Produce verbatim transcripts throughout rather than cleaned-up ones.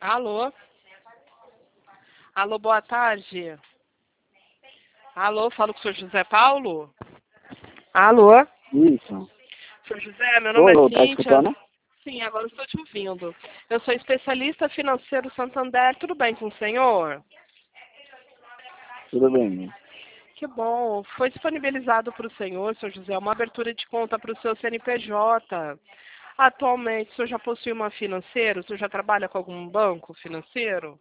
Alô? Alô, boa tarde. Alô, falo com o senhor José Paulo? Alô? Isso. senhor José, meu nome Alô, é tá Cíntia. escutando? Sim, agora estou te ouvindo. Eu sou especialista financeiro Santander. Tudo bem com o senhor? Tudo bem. Que bom. Foi disponibilizado para o senhor, senhor José, uma abertura de conta para o seu C N P J. Atualmente, o senhor já possui uma financeira? O senhor já trabalha com algum banco financeiro?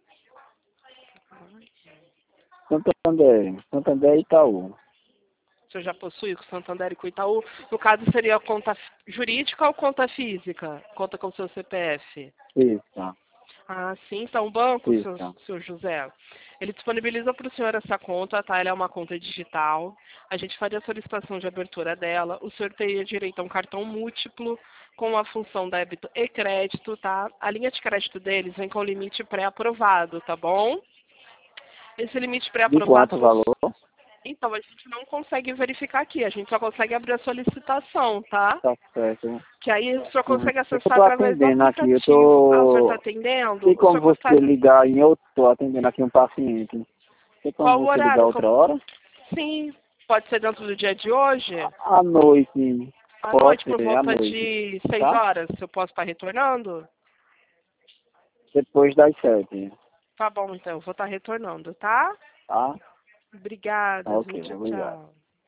Santander. Santander e Itaú. O senhor já possui com o Santander e com o Itaú? No caso, seria a conta jurídica ou conta física? Conta com o seu C P F? Isso. Ah, sim. Então, o banco, Isso. senhor, senhor José, ele disponibiliza para o senhor essa conta, tá? Ela é uma conta digital. A gente faria a solicitação de abertura dela. O senhor teria direito a um cartão múltiplo com a função débito e crédito, tá? A linha de crédito deles vem com limite pré-aprovado, tá bom? Esse limite De pré-aprovado... quanto valor? Então, a gente não consegue verificar aqui, a gente só consegue abrir a solicitação, tá? Tá certo. Que aí o senhor Uhum. consegue Eu acessar tô através do atendendo aqui, eu aplicativo. Ah, o senhor está tô... atendendo? Tem O como senhor você gostaria... ligar em outro... Tô atendendo aqui um paciente. Tem como Qual o você ligar horário? outra hora? Sim, pode ser dentro do dia de hoje? À noite. À Pode noite, por ser, à volta noite. de seis Tá? horas, eu posso estar retornando? Depois das sete. Tá bom, então, eu vou estar retornando, tá? Tá? Tá Obrigada, viu? ok, Tchau, obrigado. tchau.